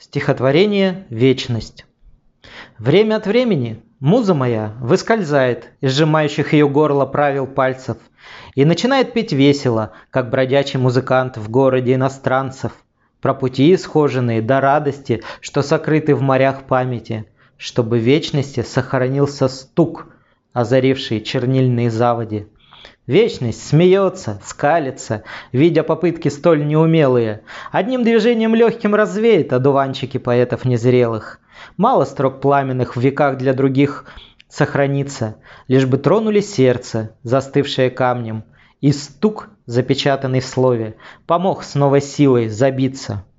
Стихотворение «Вечность». Время от времени муза моя выскользает из сжимающих ее горло правил пальцев и начинает петь весело, как бродячий музыкант в городе иностранцев, про пути исхоженные до радости, что сокрыты в морях памяти, чтобы в вечности сохранился стук, озаривший чернильные заводи. Вечность смеется, скалится, видя попытки столь неумелые. Одним движением легким развеет одуванчики поэтов незрелых. Мало строк пламенных в веках для других сохранится, лишь бы тронули сердце, застывшее камнем, и стук, запечатанный в слове, помог с новой силой забиться.